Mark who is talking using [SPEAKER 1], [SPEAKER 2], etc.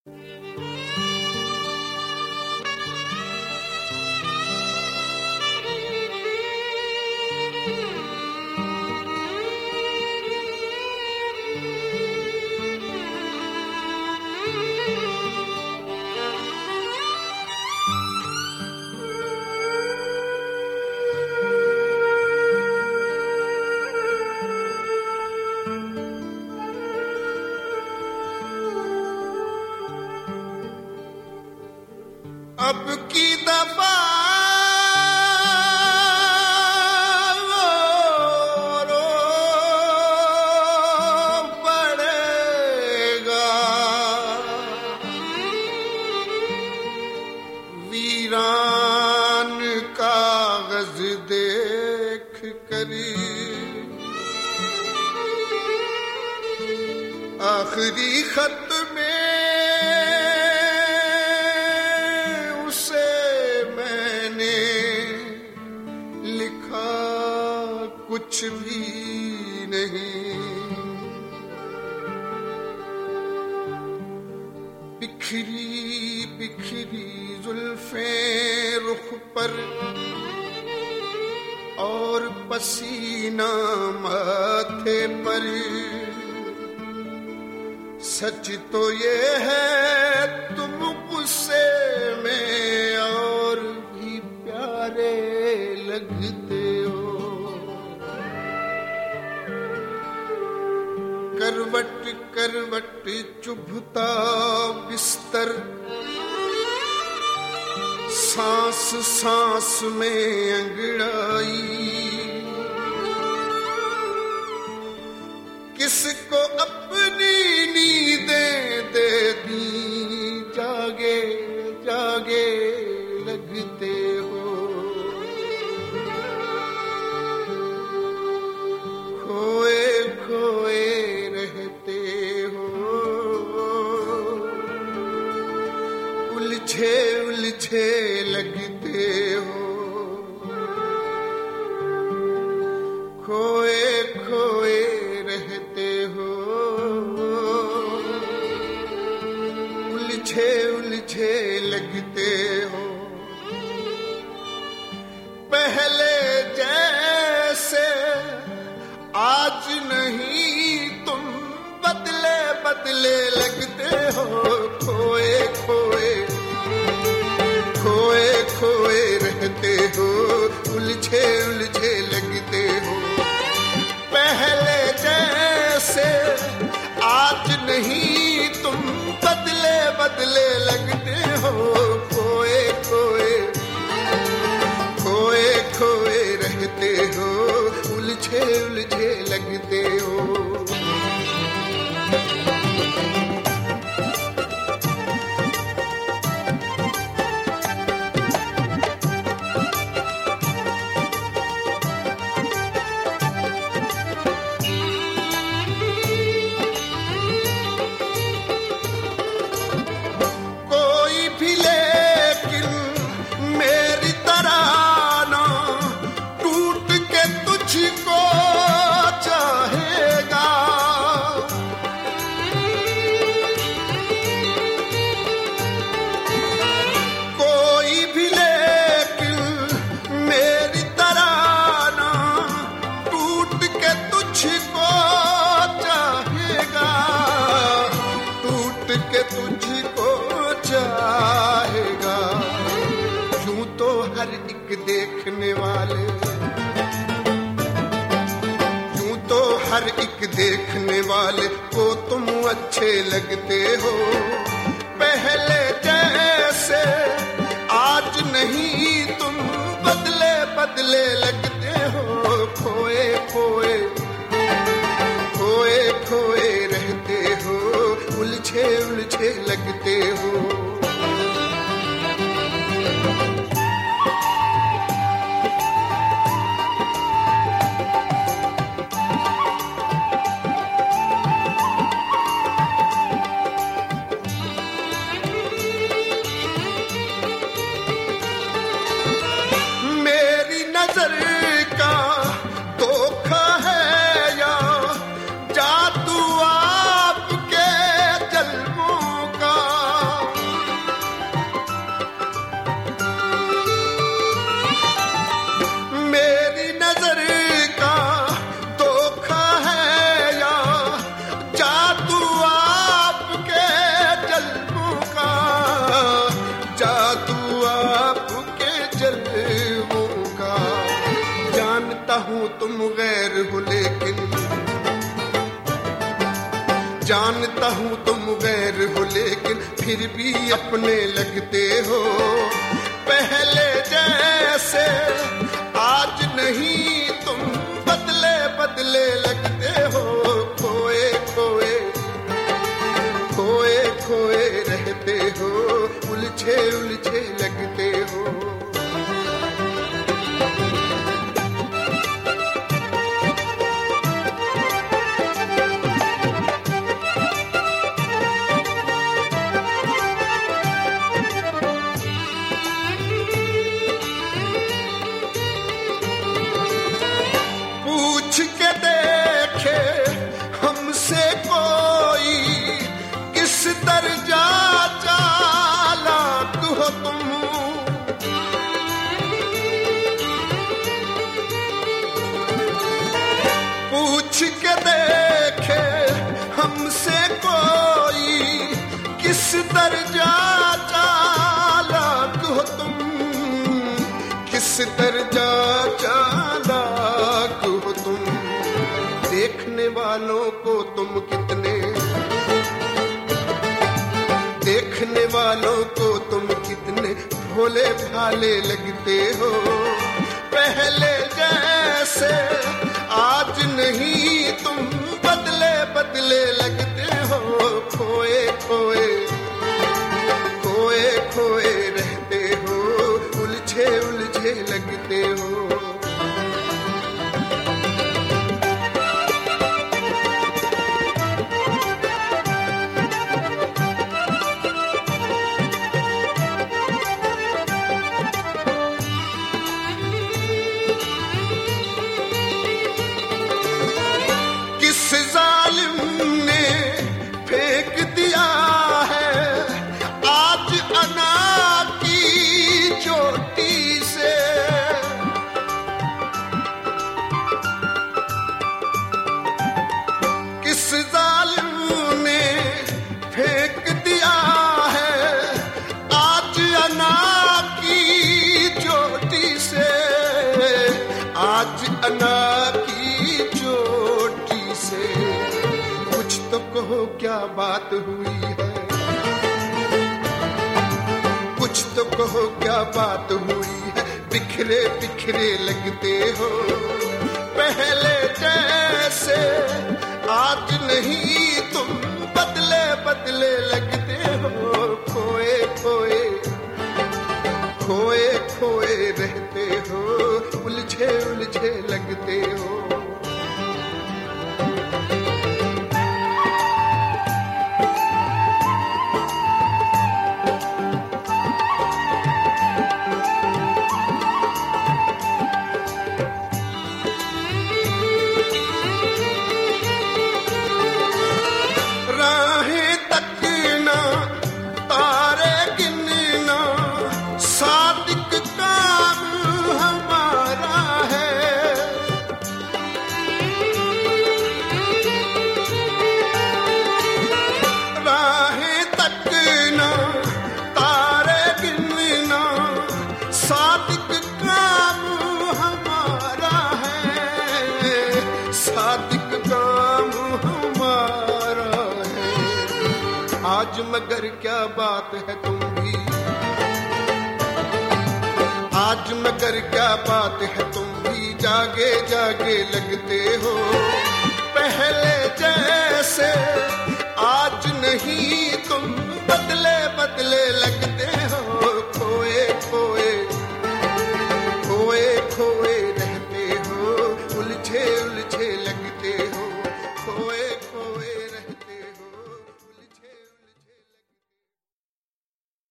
[SPEAKER 1] अब की दफा रो पड़ेगा, वीरान कागज देख कर आखिरी खत में कुछ भी नहीं, बिखरी बिखरी जुल्फें रुख पर और पसीना माथे पर। सच तो ये है तुम गुस्से में और भी प्यारे लगते हो। करवट करवट चुभता बिस्तर, सांस सांस में अंगड़ाई। किसको अपनी नींदें दे दी, जागे जागे लगते हो। खोए खोए उलझे उलझे लगते हो। खोए खोए रहते हो, उलझे उलझे लगते हो। पहले जैसे आज नहीं तुम बदले बदले लगते हो। खोए खोए खोए खोए रहते हो, उलझे उलझे लगते हो। पहले जैसे आज नहीं तुम बदले बदले लगते हो। खोए खोए खोए खोए रहते हो, उलझे उलझे लगते हो। तुझको चाहेगा यूं तो हर एक देखने वाले, यूं तो हर एक देखने वाले को तुम अच्छे लगते हो। पहले जैसे आज नहीं तुम बदले बदले लगते हो। खोए खोए खोए खोए रहते हो, उलझे उलझे लगते हो। मेरी नजर का धोखा है या जादू आपके जल्मों का, हो लेकिन, जानता हूँ तुम गैर हो लेकिन फिर भी अपने लगते हो। पहले जैसे आज नहीं तुम बदले बदले लगते हो। खोए खोए खोए खोए रहते हो, उलझे उलझे लगते हो। पूछ के देखे हमसे कोई, किस दर्जा चालाक हो तुम। पूछ के देखे हमसे कोई, किस दर्जा चालाक हो तुम। किस दर्जा चालाक हो तुम। देखने वालों को तुम कितने, देखने वालों को तुम कितने भोले भाले लगते हो। पहले जैसे आज नहीं तुम बदले बदले लगते हो। खोए खोए खोए खोए रहते हो, उलझे उलझे लगते हो। क्या बात हुई है, कुछ तो कहो क्या बात हुई है। बिखरे बिखरे लगते हो। पहले जैसे आज नहीं तुम बदले बदले लगते हो। खोए खोए खोए खोए रहते हो, उलझे उलझे लगते हो। आज मगर क्या बात है तुम भी, आज मगर क्या बात है तुम भी जागे जागे लगते हो। पहले जैसे आज नहीं तुम बदले बदले लगते हो।